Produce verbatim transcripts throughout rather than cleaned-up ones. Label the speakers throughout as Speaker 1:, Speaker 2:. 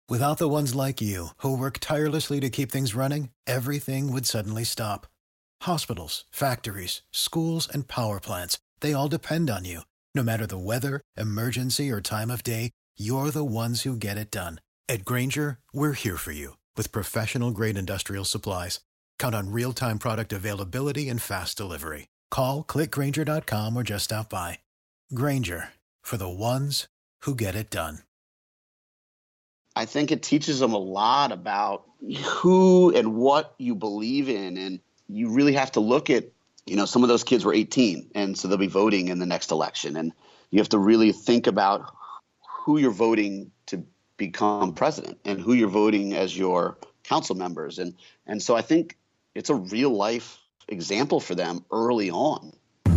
Speaker 1: Without the ones like you, who work tirelessly to keep things running, everything would suddenly stop. Hospitals, factories, schools, and power plants, they all depend on you. No matter the weather, emergency, or time of day, you're the ones who get it done. At Grainger, we're here for you with professional-grade industrial supplies. Count on real-time product availability and fast delivery. Call, click Grainger dot com, or just stop by. Grainger, for the ones who get it done.
Speaker 2: I think it teaches them a lot about who and what you believe in. And you really have to look at, you know, some of those kids were eighteen, and so they'll be voting in the next election. And you have to really think about who you're voting to become president and who you're voting as your council members. And, and so I think it's a real life example for them early on.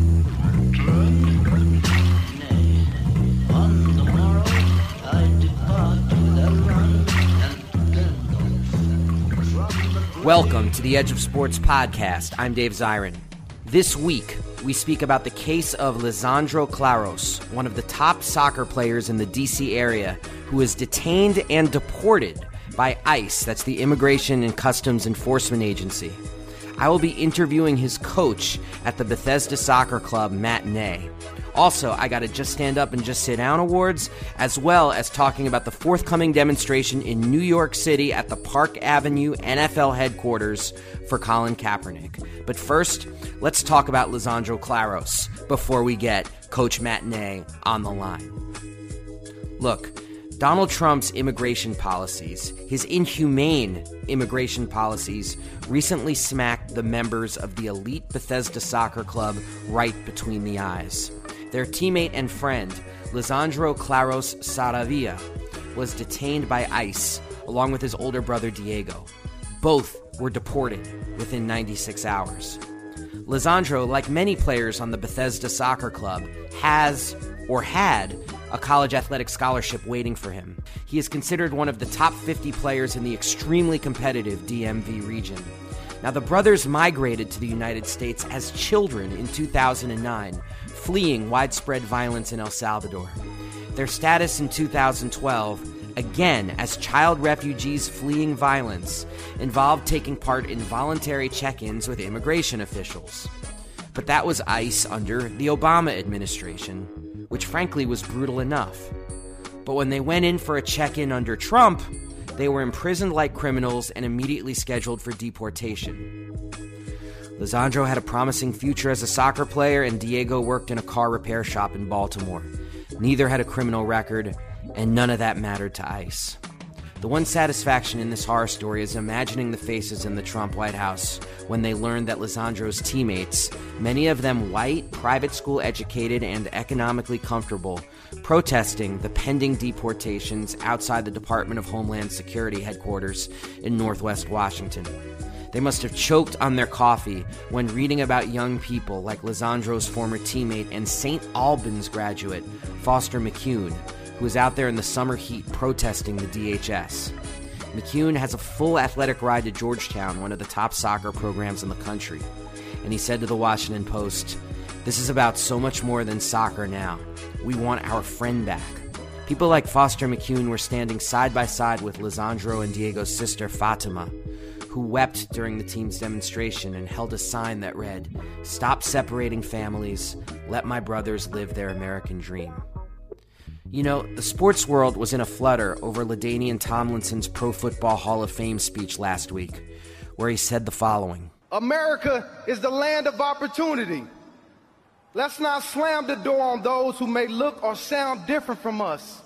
Speaker 3: Welcome to the Edge of Sports podcast. I'm Dave Zirin. This week, we speak about the case of Lisandro Claros, one of the top soccer players in the D C area, who was detained and deported by ICE, that's the Immigration and Customs Enforcement Agency. I will be interviewing his coach at the Bethesda Soccer Club matinee. Also, I got a Just Stand Up and Just Sit Down awards, as well as talking about the forthcoming demonstration in New York City at the Park Avenue N F L headquarters for Colin Kaepernick. But first, let's talk about Lisandro Claros before we get Coach Matinee on the line. Look, Donald Trump's immigration policies, his inhumane immigration policies, recently smacked the members of the elite Bethesda Soccer Club right between the eyes. Their teammate and friend, Lisandro Claros Saravia, was detained by ICE along with his older brother Diego. Both were deported within ninety-six hours. Lisandro, like many players on the Bethesda Soccer Club, has or had a college athletic scholarship waiting for him. He is considered one of the top fifty players in the extremely competitive D M V region. Now, the brothers migrated to the United States as children in two thousand nine, fleeing widespread violence in El Salvador. Their status in two thousand twelve, again as child refugees fleeing violence, involved taking part in voluntary check-ins with immigration officials. But that was ICE under the Obama administration, which frankly was brutal enough. But when they went in for a check-in under Trump, they were imprisoned like criminals and immediately scheduled for deportation. Lisandro had a promising future as a soccer player, and Diego worked in a car repair shop in Baltimore. Neither had a criminal record, and none of that mattered to ICE. The one satisfaction in this horror story is imagining the faces in the Trump White House when they learned that Lisandro's teammates, many of them white, private school educated, and economically comfortable, protesting the pending deportations outside the Department of Homeland Security headquarters in Northwest Washington. They must have choked on their coffee when reading about young people like Lisandro's former teammate and Saint Albans graduate, Foster McCune, who was out there in the summer heat protesting the D H S. McCune has a full athletic ride to Georgetown, one of the top soccer programs in the country. And he said to the Washington Post, "This is about so much more than soccer now. We want our friend back." People like Foster McCune were standing side by side with Lisandro and Diego's sister Fatima, who wept during the team's demonstration and held a sign that read, "Stop separating families. Let my brothers live their American dream." You know, the sports world was in a flutter over LaDainian Tomlinson's Pro Football Hall of Fame speech last week, where he said the following:
Speaker 4: America is the land of opportunity. Let's not slam the door on those who may look or sound different from us.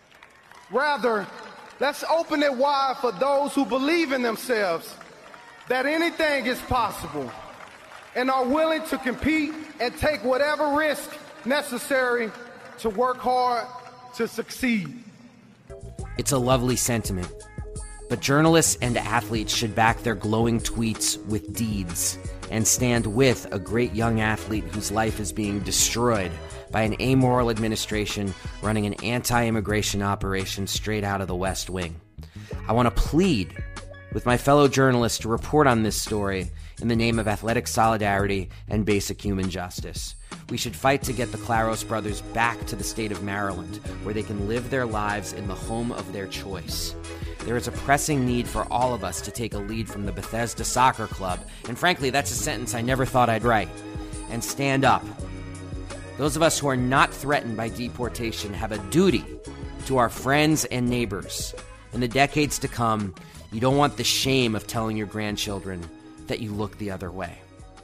Speaker 4: Rather, let's open it wide for those who believe in themselves, that anything is possible, and are willing to compete and take whatever risk necessary to work hard to succeed.
Speaker 3: It's a lovely sentiment, but journalists and athletes should back their glowing tweets with deeds and stand with a great young athlete whose life is being destroyed by an amoral administration running an anti-immigration operation straight out of the West Wing. I want to plead with my fellow journalists to report on this story in the name of athletic solidarity and basic human justice. We should fight to get the Claros brothers back to the state of Maryland, where they can live their lives in the home of their choice. There is a pressing need for all of us to take a lead from the Bethesda Soccer Club, and frankly, that's a sentence I never thought I'd write, and stand up. Those of us who are not threatened by deportation have a duty to our friends and neighbors. In the decades to come, you don't want the shame of telling your grandchildren that you look the other way.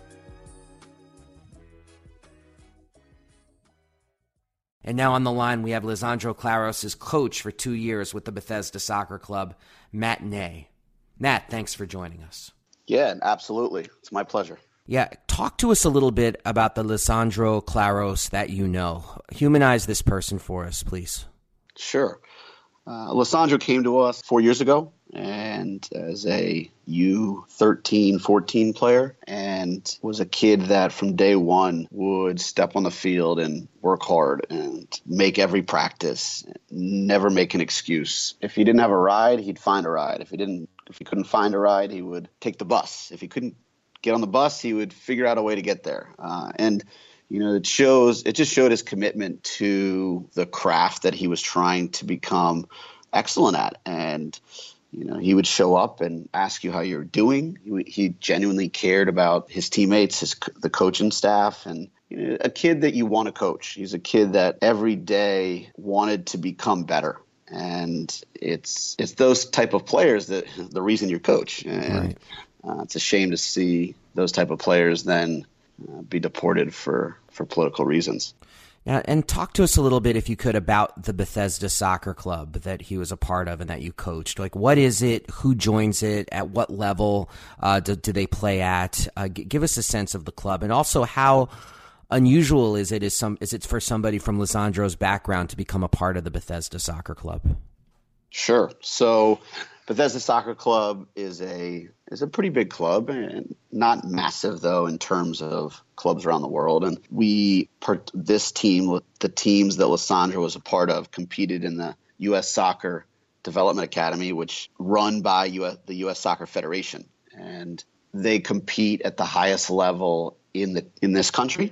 Speaker 3: And now on the line, we have Lisandro Claros' coach for two years with the Bethesda Soccer Club, Matt Ney. Matt, thanks for joining us.
Speaker 2: Yeah, absolutely. It's my pleasure.
Speaker 3: Yeah, talk to us a little bit about the Lisandro Claros that you know. Humanize this person for us, please.
Speaker 2: Sure. Uh, Lisandro came to us four years ago and as a U thirteen, fourteen player, and was a kid that from day one would step on the field and work hard and make every practice, never make an excuse. If he didn't have a ride, he'd find a ride. If he didn't, if he couldn't find a ride, he would take the bus. If he couldn't get on the bus, he would figure out a way to get there. Uh, and You know, it shows, it just showed his commitment to the craft that he was trying to become excellent at. And, you know, he would show up and ask you how you're doing. He, he genuinely cared about his teammates, his the coaching staff, and you know, a kid that you want to coach. He's a kid that every day wanted to become better. And it's it's those type of players that the reason you're coach. And
Speaker 3: right.
Speaker 2: uh, it's a shame to see those type of players then uh, be deported for, for political reasons.
Speaker 3: Now, and talk to us a little bit, if you could, about the Bethesda Soccer Club that he was a part of and that you coached. Like, what is it? Who joins it? At what level uh, do, do they play at? Uh, g- give us a sense of the club, and also how unusual is it? Is some is it for somebody from Lisandro's background to become a part of the Bethesda Soccer Club?
Speaker 2: Sure. So, Bethesda Soccer Club is a is a pretty big club, and not massive though in terms of clubs around the world. And we part this team, the teams that Lisandro was a part of, competed in the U S Soccer Development Academy, which run by U S, the U S Soccer Federation, and they compete at the highest level in the in this country.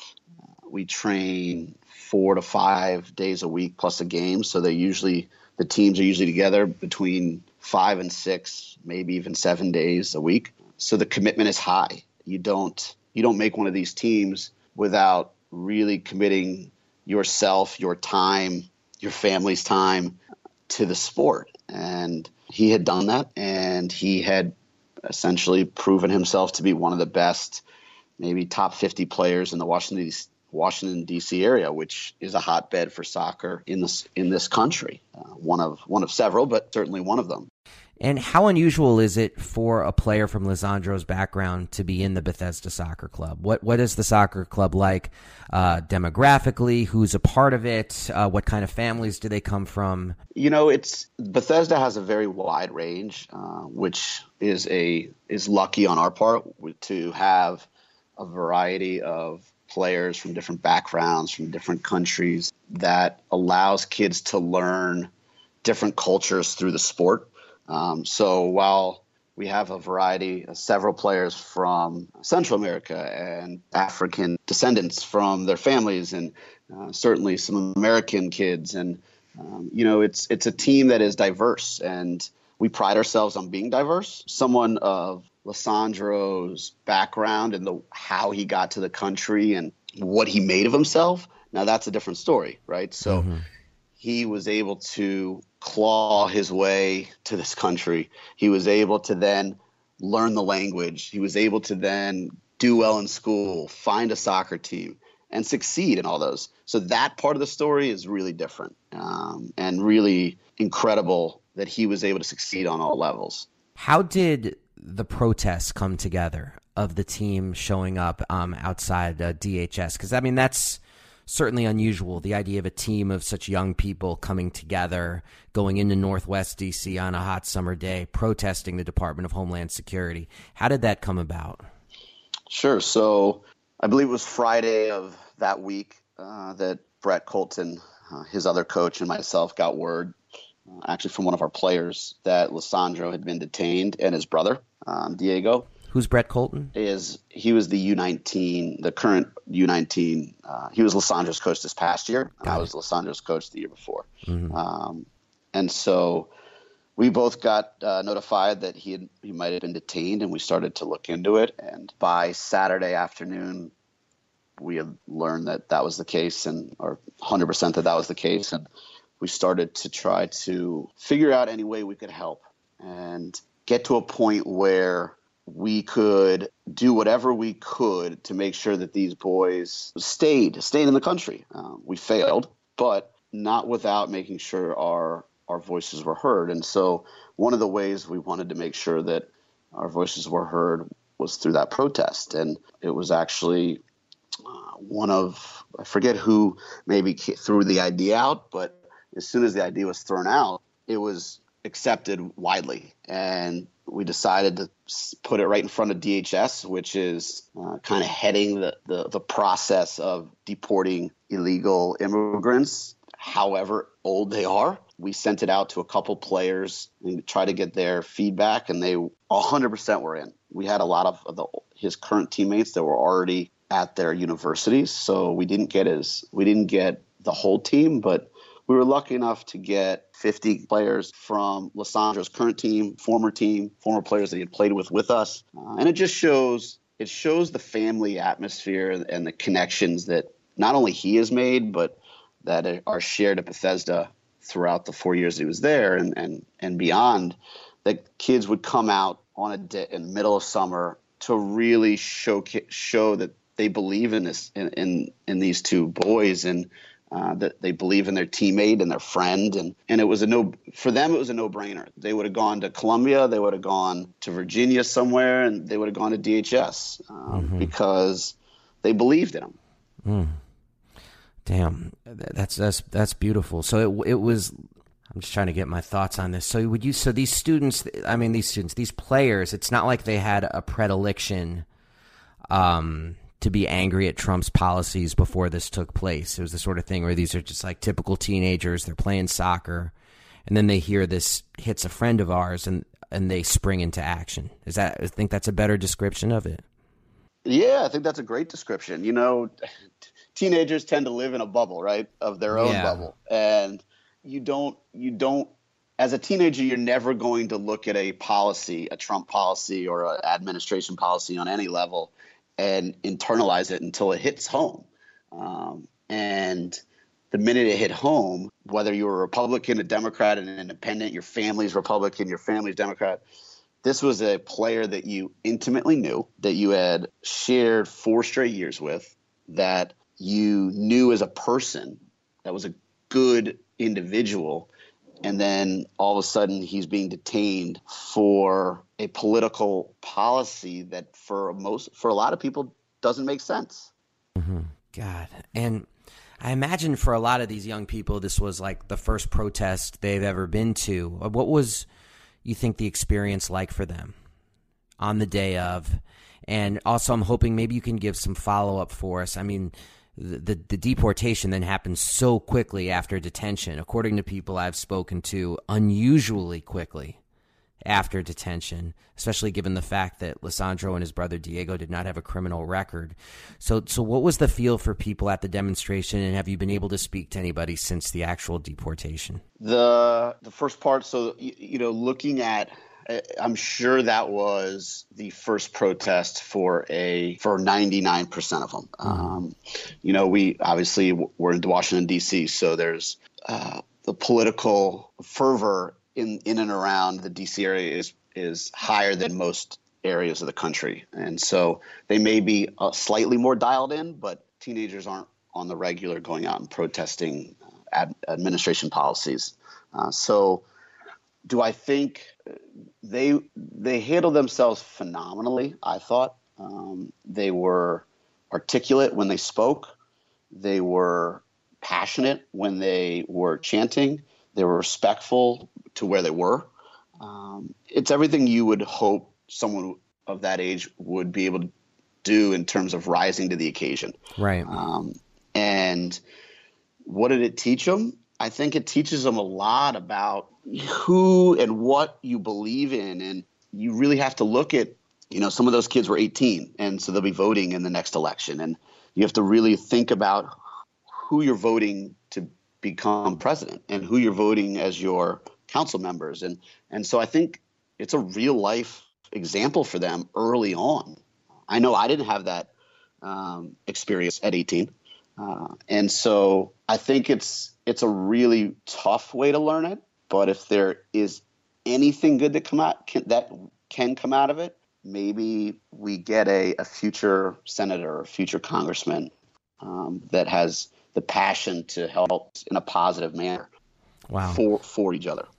Speaker 2: Uh, we train four to five days a week plus a game, so they usually the teams are usually together between five and six, maybe even seven days a week. So the commitment is high. You don't you don't make one of these teams without really committing yourself, your time, your family's time to the sport. And he had done that, and he had essentially proven himself to be one of the best, maybe top fifty players in the Washington Washington, D C area, which is a hotbed for soccer in this in this country. Uh, one of one of several, but certainly one of them.
Speaker 3: And how unusual is it for a player from Lisandro's background to be in the Bethesda Soccer Club? What what is the soccer club like uh, demographically? Who's a part of it? Uh, what kind of families do they come from?
Speaker 2: You know, it's Bethesda has a very wide range, uh, which is a is lucky on our part to have a variety of players from different backgrounds, from different countries, that allows kids to learn different cultures through the sport. Um, so while we have a variety, uh, several players from Central America and African descendants from their families, and uh, certainly some American kids, and um, you know, it's it's a team that is diverse, and we pride ourselves on being diverse. Someone of Lisandro's background and the how he got to the country and what he made of himself, now that's a different story, right? So mm-hmm. he was able to claw his way to this country. He was able to then learn the language. He was able to then do well in school, find a soccer team, and succeed in all those. So that part of the story is really different, um, and really incredible that he was able to succeed on all levels.
Speaker 3: How did the protests come together of the team showing up um, outside uh, D H S? Because, I mean, that's certainly unusual, the idea of a team of such young people coming together, going into Northwest D C on a hot summer day, protesting the Department of Homeland Security. How did that come about?
Speaker 2: Sure. So I believe it was Friday of that week uh, that Brett Colton, uh, his other coach, and myself got word, uh, actually from one of our players, that Lisandro had been detained, and his brother, um, Diego.
Speaker 3: Who's Brett Colton?
Speaker 2: Is he was the U nineteen, the current U nineteen. Uh, he was Lisandro's coach this past year. I was Lisandro's coach the year before. Mm-hmm. Um, and so we both got uh, notified that he had, he might have been detained, and we started to look into it. And by Saturday afternoon, we had learned that that was the case, and or one hundred percent that that was the case. And we started to try to figure out any way we could help and get to a point where we could do whatever we could to make sure that these boys stayed, stayed in the country. Um, we failed, but not without making sure our our voices were heard. And so one of the ways we wanted to make sure that our voices were heard was through that protest. And it was actually uh, one of, I forget who maybe threw the idea out, but as soon as the idea was thrown out, it was accepted widely. And we decided to put it right in front of D H S, which is uh, kind of heading the, the, the process of deporting illegal immigrants, however old they are. We sent it out to a couple players and tried to get their feedback, and they one hundred percent were in. We had a lot of, of the, his current teammates that were already at their universities, so we didn't get his, we didn't get the whole team, but we were lucky enough to get fifty players from Lisandro's current team, former team, former players that he had played with with us, uh, and it just shows it shows the family atmosphere and the connections that not only he has made, but that are shared at Bethesda throughout the four years he was there and, and, and beyond, that kids would come out on a day in the middle of summer to really show show that they believe in this in in, in these two boys, and uh, that they believe in their teammate and their friend, and and it was a no for them. It was a no brainer. They would have gone to Columbia, they would have gone to Virginia somewhere, and they would have gone to D H S um, mm-hmm. because they believed in him.
Speaker 3: Mm. Damn, that's that's that's beautiful. So it it was. I'm just trying to get my thoughts on this. So would you? So these students, I mean, these students, these players. It's not like they had a predilection um, to be angry at Trump's policies before this took place. It was the sort of thing where these are just like typical teenagers. They're playing soccer, and then they hear this hits a friend of ours, and and they spring into action. Is that? I think that's a better description of it.
Speaker 2: Yeah, I think that's a great description. You know. Teenagers tend to live in a bubble, right, of their own yeah. bubble. And you don't, you don't, as a teenager, you're never going to look at a policy, a Trump policy or an administration policy on any level and internalize it until it hits home. Um, and the minute it hit home, whether you're a Republican, a Democrat, an independent, your family's Republican, your family's Democrat, this was a player that you intimately knew, that you had shared four straight years with, that you knew as a person, that was a good individual, and then all of a sudden he's being detained for a political policy that for most for a lot of people doesn't make sense.
Speaker 3: Mm-hmm. God, and I imagine for a lot of these young people, this was like the first protest they've ever been to. What was, you think, the experience like for them on the day of? And also, I'm hoping maybe you can give some follow up for us. I mean. The, the the deportation then happened so quickly after detention, according to people I've spoken to, unusually quickly after detention, especially given the fact that Lisandro and his brother Diego did not have a criminal record. So so what was the feel for people at the demonstration, and have you been able to speak to anybody since the actual deportation?
Speaker 2: The the first part, so, you, you know, looking at, I'm sure that was the first protest for a for ninety-nine percent of them. Mm-hmm. Um, you know, we obviously we're in Washington, D C, so there's uh, the political fervor in, in and around the D C area is is higher than most areas of the country. And so they may be uh, slightly more dialed in, but teenagers aren't on the regular going out and protesting uh, ad, administration policies. Uh, so do I think they they handled themselves phenomenally, I thought. Um, they were articulate when they spoke. They were passionate when they were chanting. They were respectful to where they were. Um, it's everything you would hope someone of that age would be able to do in terms of rising to the occasion.
Speaker 3: Right.
Speaker 2: Um, and what did it teach them? I think it teaches them a lot about who and what you believe in. And you really have to look at, you know, some of those kids were eighteen, and so they'll be voting in the next election. And you have to really think about who you're voting to become president and who you're voting as your council members. And, and so I think it's a real life example for them early on. I know I didn't have that um, experience at eighteen. Uh, and so I think it's it's a really tough way to learn it. But if there is anything good that come out can, that can come out of it, maybe we get a, a future senator or future congressman um, that has the passion to help in a positive manner. Wow. for for each other.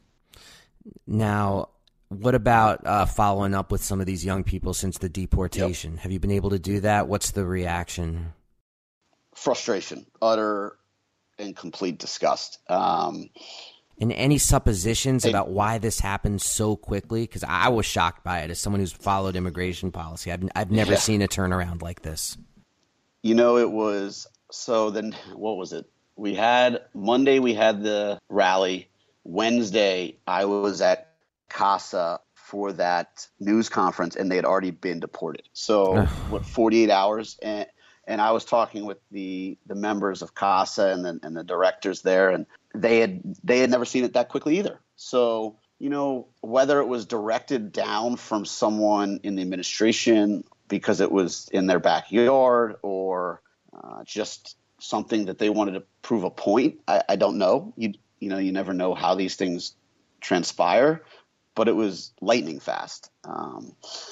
Speaker 3: Now, what about uh, following up with some of these young people since the deportation? Yep. Have you been able to do that? What's the reaction?
Speaker 2: Frustration, utter and complete disgust. Um,
Speaker 3: and any suppositions it, about why this happened so quickly? Because I was shocked by it as someone who's followed immigration policy. I've I've never yeah. seen a turnaround like this.
Speaker 2: You know, it was so then. What was it? We had Monday. We had the rally. Wednesday, I was at CASA for that news conference, and they had already been deported. So what, forty-eight hours, and and I was talking with the the members of CASA and the and the directors there, and they had they had never seen it that quickly either. So you know, whether it was directed down from someone in the administration because it was in their backyard, or uh, just something that they wanted to prove a point, I, I don't know. You you know, you never know how these things transpire, but it was lightning fast. Um,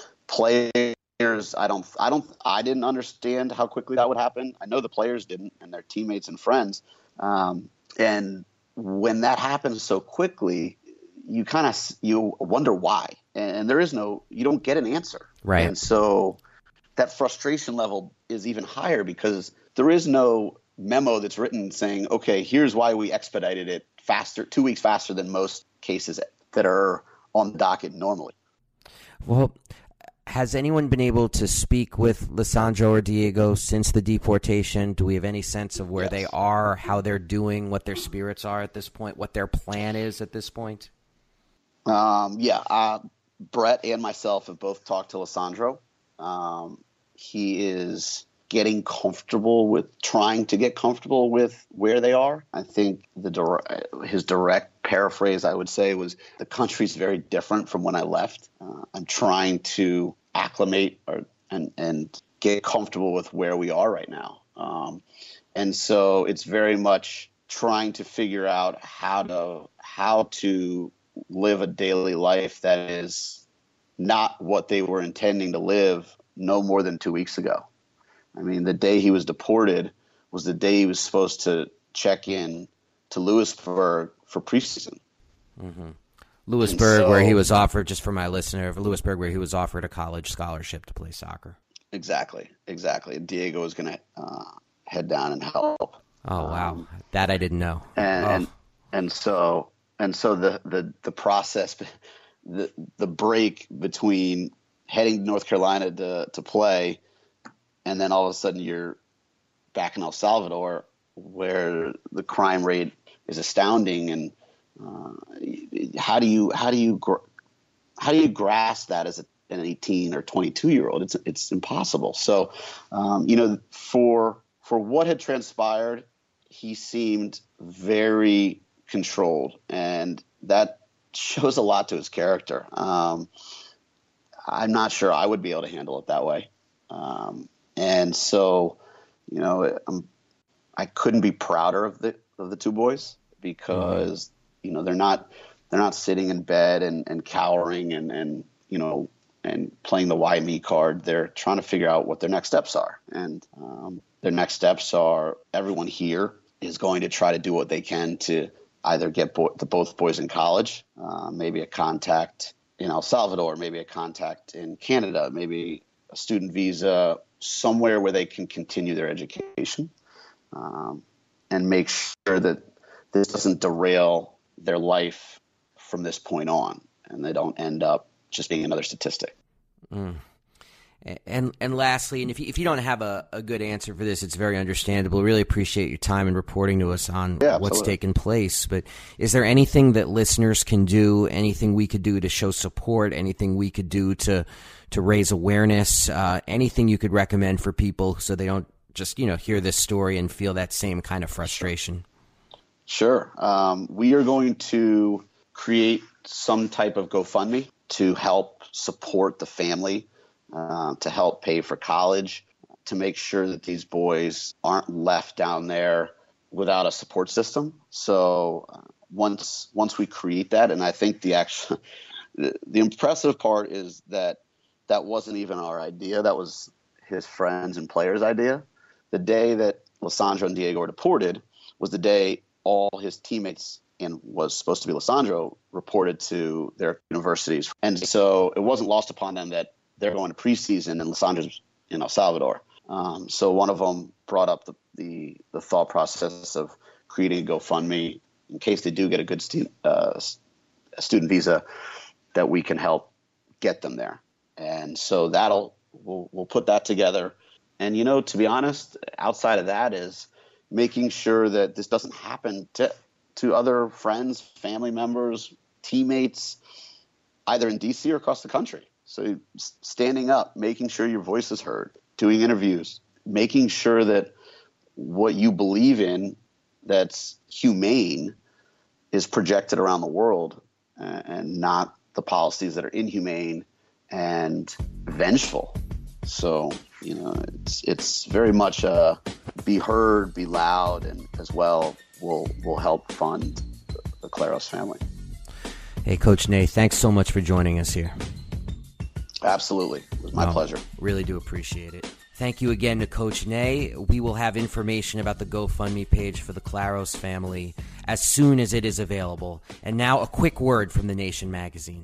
Speaker 2: players, I don't, I don't, I didn't understand how quickly that would happen. I know the players didn't, and their teammates and friends. Um, and when that happens so quickly, you kind of you wonder why, and there is no, you don't get an answer.
Speaker 3: Right.
Speaker 2: And so that frustration level is even higher because there is no memo that's written saying, okay, here's why we expedited it faster, two weeks faster than most cases that are on the docket normally.
Speaker 3: Well, has anyone been able to speak with Lisandro or Diego since the deportation? Do we have any sense of where yes. they are, how they're doing, what their spirits are at this point, what their plan is at this point?
Speaker 2: Um, yeah, uh, Brett and myself have both talked to Lisandro. Um, he is getting comfortable with trying to get comfortable with where they are. I think the direct, his direct paraphrase, I would say, was the country's very different from when I left. Uh, I'm trying to acclimate or, and, and get comfortable with where we are right now. Um, and so it's very much trying to figure out how to, how to live a daily life that is not what they were intending to live no more than two weeks ago. I mean, the day he was deported was the day he was supposed to check in to Lewisburg for preseason.
Speaker 3: Mm-hmm. Lewisburg, so, where he was offered, just for my listener, Lewisburg, where he was offered a college scholarship to play soccer.
Speaker 2: Exactly, exactly. Diego was going to uh, head down and help.
Speaker 3: Oh wow, um, that I didn't know.
Speaker 2: And
Speaker 3: oh.
Speaker 2: and, and so and so the the the process, the the break between heading to North Carolina to to play, and then all of a sudden you're back in El Salvador, where the crime rate is astounding. And uh, how do you how do you how do you grasp that as a, an eighteen or twenty-two year old? It's it's impossible. So, um, you know, for for what had transpired, he seemed very controlled, and that shows a lot to his character. Um, I'm not sure I would be able to handle it that way. Um, and so, you know, I'm, I couldn't be prouder of the of the two boys because, mm-hmm. you know, they're not they're not sitting in bed and, and cowering and, and, you know, and playing the why me card. They're trying to figure out what their next steps are. And um, their next steps are everyone here is going to try to do what they can to either get bo- the both boys in college, uh, maybe a contact in El Salvador, maybe a contact in Canada, maybe a student visa, somewhere where they can continue their education, um, and make sure that this doesn't derail their life from this point on, and they don't end up just being another statistic.
Speaker 3: Mm. And and lastly, and if you, if you don't have a, a good answer for this, it's very understandable. Really appreciate your time and reporting to us on
Speaker 2: yeah,
Speaker 3: what's
Speaker 2: absolutely.
Speaker 3: taken place. But is there anything that listeners can do, anything we could do to show support, anything we could do to to raise awareness, uh, anything you could recommend for people so they don't just, you know, hear this story and feel that same kind of frustration?
Speaker 2: Sure. Um, we are going to create some type of GoFundMe to help support the family, uh, to help pay for college, to make sure that these boys aren't left down there without a support system. So uh, once once we create that, and I think the actual the, the impressive part is that that wasn't even our idea. That was his friends and players' idea. The day that Lisandro and Diego were deported was the day all his teammates, and was supposed to be Lisandro, reported to their universities. And so it wasn't lost upon them that they're going to preseason and Lisandro's in El Salvador. Um, so one of them brought up the, the, the thought process of creating a GoFundMe in case they do get a good stu- uh, a student visa, that we can help get them there. And so that'll we'll, we'll put that together. And, you know, to be honest, outside of that is making sure that this doesn't happen to to other friends, family members, teammates, either in D C or across the country. So standing up, making sure your voice is heard, doing interviews, making sure that what you believe in that's humane is projected around the world, uh, and not the policies that are inhumane and vengeful. So, you know, it's it's very much a be heard, be loud, and as well will will help fund the Claros family.
Speaker 3: Hey, Coach Ney, thanks so much for joining us here.
Speaker 2: Absolutely. It was my
Speaker 3: oh,
Speaker 2: pleasure.
Speaker 3: Really do appreciate it. Thank you again to Coach Ney. We will have information about the GoFundMe page for the Claros family as soon as it is available. And now a quick word from The Nation magazine.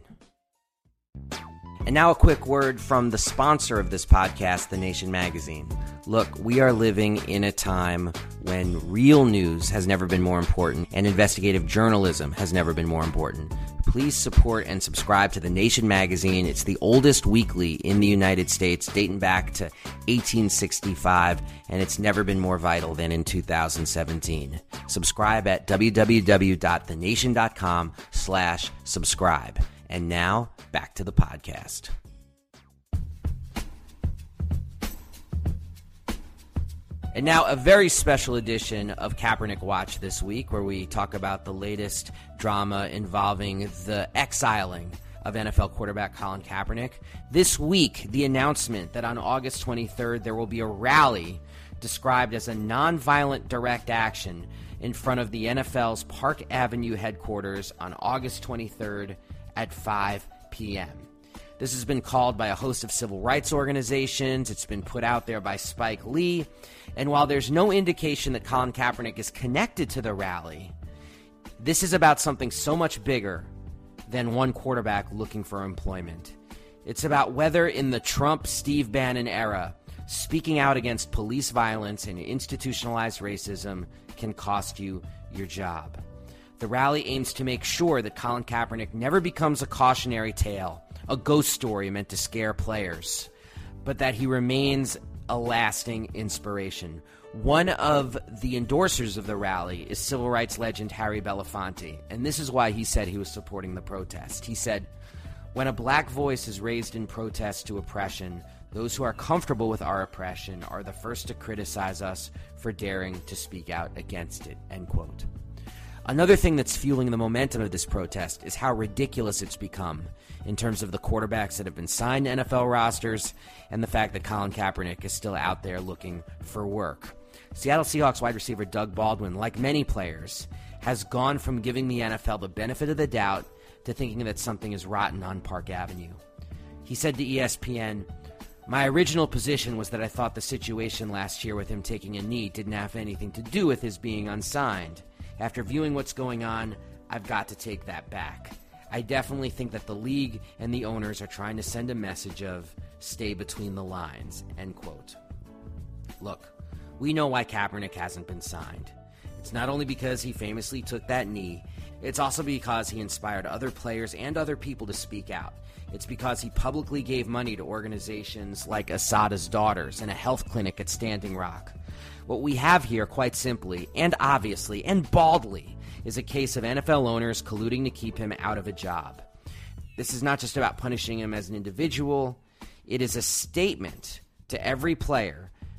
Speaker 3: And now a quick word from the sponsor of this podcast, The Nation magazine. Look, we are living in a time when real news has never been more important and investigative journalism has never been more important. Please support and subscribe to The Nation magazine. It's the oldest weekly in the United States, dating back to eighteen sixty-five, and it's never been more vital than in two thousand seventeen. Subscribe at www.thenation.com slash subscribe. And now, back to the podcast. And now a very special edition of Kaepernick Watch this week, where we talk about the latest drama involving the exiling of N F L quarterback Colin Kaepernick. This week, the announcement that on August twenty-third there will be a rally described as a nonviolent direct action in front of the N F L's Park Avenue headquarters on August twenty-third at five p.m. This has been called by a host of civil rights organizations. It's been put out there by Spike Lee. And while there's no indication that Colin Kaepernick is connected to the rally, this is about something so much bigger than one quarterback looking for employment. It's about whether in the Trump-Steve Bannon era, speaking out against police violence and institutionalized racism can cost you your job. The rally aims to make sure that Colin Kaepernick never becomes a cautionary tale, a ghost story meant to scare players, but that he remains a lasting inspiration. One of the endorsers of the rally is civil rights legend Harry Belafonte, and this is why he said he was supporting the protest. He said, "When a black voice is raised in protest to oppression, those who are comfortable with our oppression are the first to criticize us for daring to speak out against it," end quote. Another thing that's fueling the momentum of this protest is how ridiculous it's become in terms of the quarterbacks that have been signed to N F L rosters and the fact that Colin Kaepernick is still out there looking for work. Seattle Seahawks wide receiver Doug Baldwin, like many players, has gone from giving the N F L the benefit of the doubt to thinking that something is rotten on Park Avenue. He said to E S P N, "My original position was that I thought the situation last year with him taking a knee didn't have anything to do with his being unsigned. After viewing what's going on, I've got to take that back. I definitely think that the league and the owners are trying to send a message of stay between the lines," end quote. Look, we know why Kaepernick hasn't been signed. It's not only because he famously took that knee, it's also because he inspired other players and other people to speak out. It's because he publicly gave money to organizations like Asada's Daughters and a health clinic at Standing Rock. What we have here, quite simply, and obviously, and baldly, is a case of N F L owners colluding to keep him out of a job. This is not just about punishing him as an individual. It is a statement to every player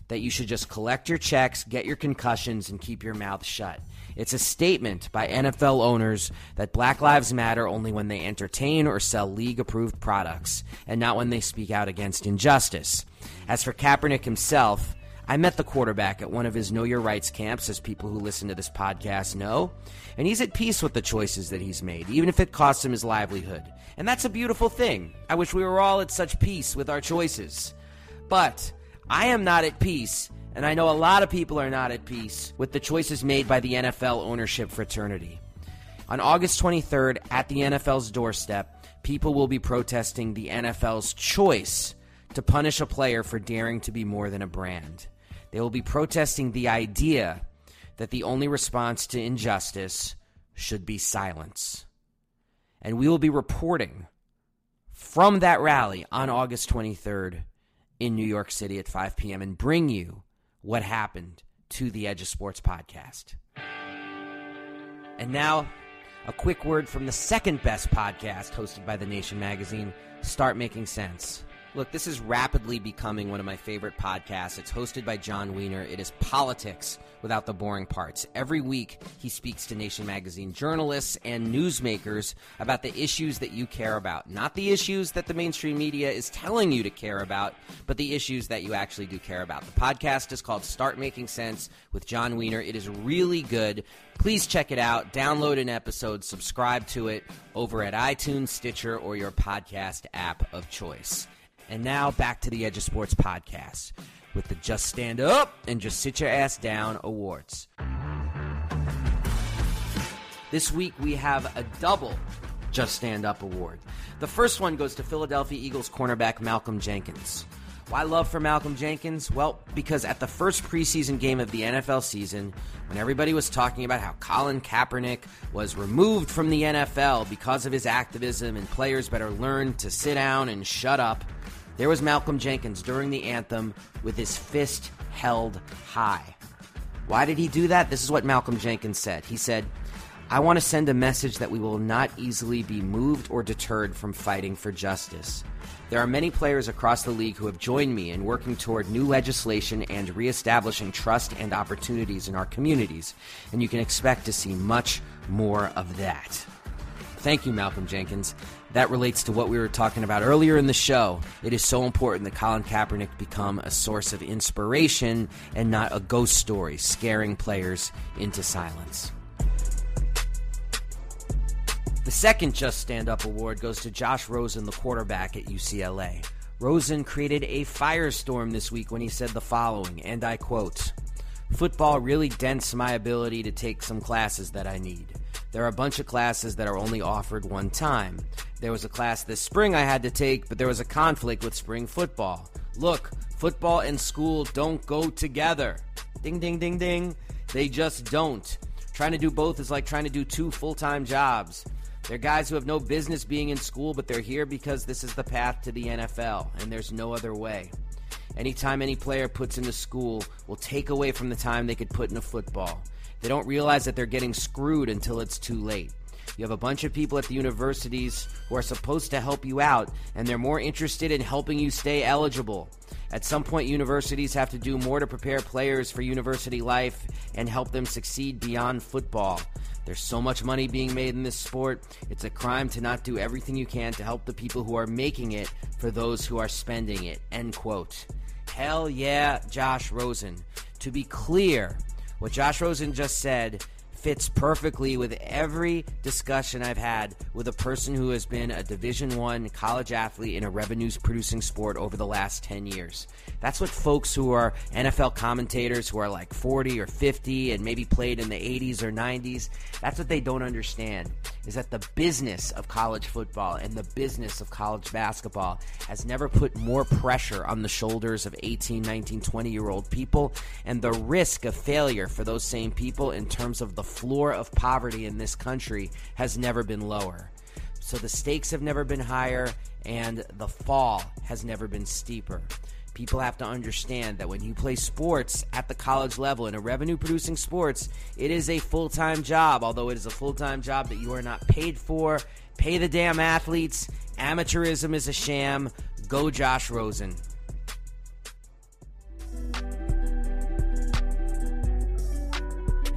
Speaker 3: that you should just collect your checks, get your concussions, and keep your mouth shut. It's a statement by N F L owners that Black Lives Matter only when they entertain or sell league-approved products, and not when they speak out against injustice. As for Kaepernick himself, I met the quarterback at one of his Know Your Rights camps, as people who listen to this podcast know, and he's at peace with the choices that he's made, even if it costs him his livelihood. And that's a beautiful thing. I wish we were all at such peace with our choices. But I am not at peace, and I know a lot of people are not at peace with the choices made by the N F L ownership fraternity. On August twenty-third, at the N F L's doorstep, people will be protesting the N F L's choice to punish a player for daring to be more than a brand. They will be protesting the idea that the only response to injustice should be silence. And we will be reporting from that rally on August twenty-third in New York City at five p.m. and bring you what happened to the Edge of Sports podcast. And now, a quick word from the second best podcast hosted by The Nation magazine, Start Making Sense. Look, this is rapidly becoming one of my favorite podcasts. It's hosted by John Wiener. It is politics without the boring parts. Every week, he speaks to Nation magazine journalists and newsmakers about the issues that you care about. Not the issues that the mainstream media is telling you to care about, but the issues that you actually do care about. The podcast is called Start Making Sense with John Wiener. It is really good. Please check it out. Download an episode. Subscribe to it over at iTunes, Stitcher, or your podcast app of choice. And now back to the Edge of Sports podcast with the Just Stand Up and Just Sit Your Ass Down awards. This week we have a double Just Stand Up award. The first one goes to Philadelphia Eagles cornerback Malcolm Jenkins. Why love for Malcolm Jenkins? Well, because at the first preseason game of the N F L season, when everybody was talking about how Colin Kaepernick was removed from the N F L because of his activism and players better learn to sit down and shut up, there was Malcolm Jenkins during the anthem with his fist held high. Why did he do that? This is what Malcolm Jenkins said. He said, "I want to send a message that we will not easily be moved or deterred from fighting for justice. There are many players across the league who have joined me in working toward new legislation and reestablishing trust and opportunities in our communities, and you can expect to see much more of that." Thank you, Malcolm Jenkins. That relates to what we were talking about earlier in the show. It is so important that Colin Kaepernick become a source of inspiration and not a ghost story scaring players into silence. The second Just Stand Up award goes to Josh Rosen, the quarterback at U C L A. Rosen created a firestorm this week when he said the following, and I quote, "Football really dents my ability to take some classes that I need. There are a bunch of classes that are only offered one time. There was a class this spring I had to take, but there was a conflict with spring football. Look, football and school don't go together. Ding, ding, ding, ding. They just don't. Trying to do both is like trying to do two full-time jobs. They're guys who have no business being in school, but they're here because this is the path to the N F L, and there's no other way. Anytime any player puts into school will take away from the time they could put into football. They don't realize that they're getting screwed until it's too late. You have a bunch of people at the universities who are supposed to help you out, and they're more interested in helping you stay eligible. At some point, universities have to do more to prepare players for university life and help them succeed beyond football. There's so much money being made in this sport, it's a crime to not do everything you can to help the people who are making it for those who are spending it." End quote. Hell yeah, Josh Rosen. To be clear, what Josh Rosen just said fits perfectly with every discussion I've had with a person who has been a Division One college athlete in a revenue-producing sport over the last ten years. That's what folks who are N F L commentators who are like forty or fifty and maybe played in the eighties or nineties, that's what they don't understand, is that the business of college football and the business of college basketball has never put more pressure on the shoulders of eighteen, nineteen, twenty-year-old people, and the risk of failure for those same people in terms of the floor of poverty in this country has never been lower. So the stakes have never been higher, and the fall has never been steeper. People have to understand that when you play sports at the college level, in a revenue-producing sports, it is a full-time job, although it is a full-time job that you are not paid for. Pay the damn athletes. Amateurism is a sham. Go Josh Rosen.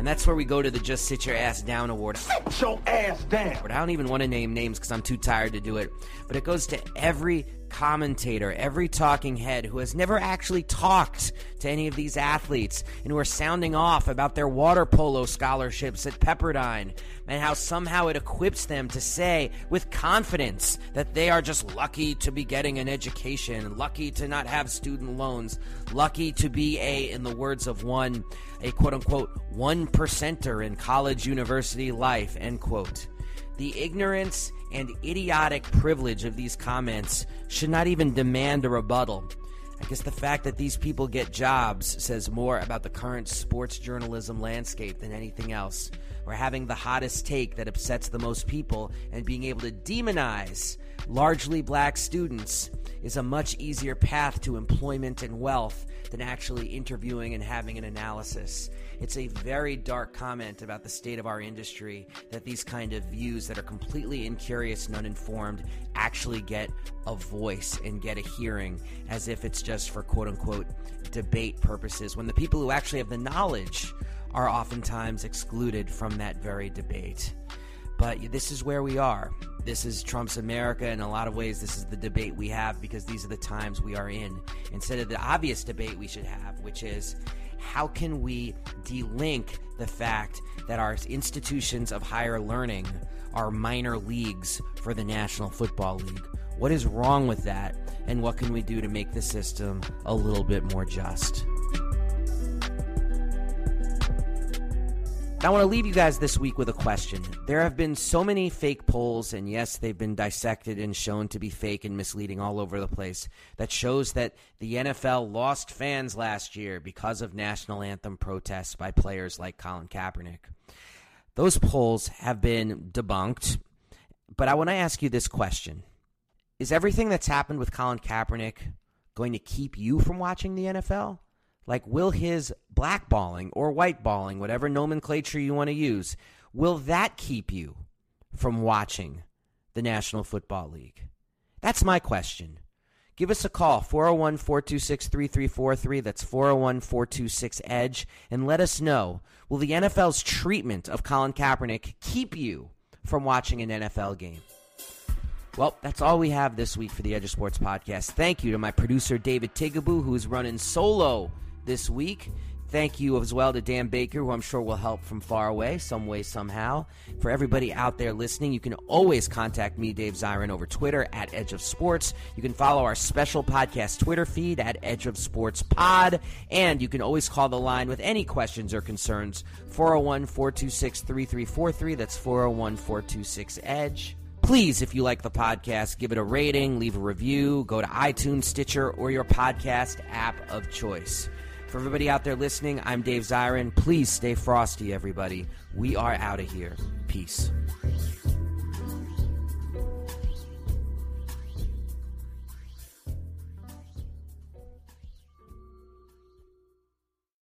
Speaker 3: And that's where we go to the Just Sit Your Ass Down Award.
Speaker 4: Sit your ass down.
Speaker 3: I don't even want to name names because I'm too tired to do it. But it goes to every commentator, every talking head who has never actually talked to any of these athletes and who are sounding off about their water polo scholarships at Pepperdine and how somehow it equips them to say with confidence that they are just lucky to be getting an education, lucky to not have student loans, lucky to be a, in the words of one, a quote-unquote one percenter in college university life, end quote. The ignorance and idiotic privilege of these comments should not even demand a rebuttal. I guess the fact that these people get jobs says more about the current sports journalism landscape than anything else. Or having the hottest take that upsets the most people and being able to demonize largely black students is a much easier path to employment and wealth than actually interviewing and having an analysis. It's a very dark comment about the state of our industry that these kind of views that are completely incurious and uninformed actually get a voice and get a hearing, as if it's just for quote-unquote debate purposes, when the people who actually have the knowledge are oftentimes excluded from that very debate. But this is where we are. This is Trump's America. In a lot of ways, this is the debate we have because these are the times we are in. Instead of the obvious debate we should have, which is how can we delink the fact that our institutions of higher learning are minor leagues for the National Football League? What is wrong with that? And what can we do to make the system a little bit more just? I want to leave you guys this week with a question. There have been so many fake polls, and yes, they've been dissected and shown to be fake and misleading all over the place, that shows that the N F L lost fans last year because of national anthem protests by players like Colin Kaepernick. Those polls have been debunked, but I want to ask you this question. Is everything that's happened with Colin Kaepernick going to keep you from watching the N F L? Like, will his blackballing or whiteballing, whatever nomenclature you want to use, will that keep you from watching the National Football League? That's my question. Give us a call, four oh one, four two six, three three four three. That's four oh one, four two six, E D G. And let us know, will the N F L's treatment of Colin Kaepernick keep you from watching an N F L game? Well, that's all we have this week for the Edge of Sports podcast. Thank you to my producer, David Tigaboo, who is running solo this week. Thank you as well to Dan Baker, who I'm sure will help from far away, some way, somehow. For everybody out there listening, you can always contact me, Dave Zirin, over Twitter at Edge of Sports. You can follow our special podcast Twitter feed at Edge of Sports Pod. And you can always call the line with any questions or concerns, four oh one, four two six, three three four three. That's four oh one, four two six, E D G. Please, if you like the podcast, give it a rating, leave a review, go to iTunes, Stitcher, or your podcast app of choice. For everybody out there listening, I'm Dave Zirin. Please stay frosty, everybody. We are out of here. Peace.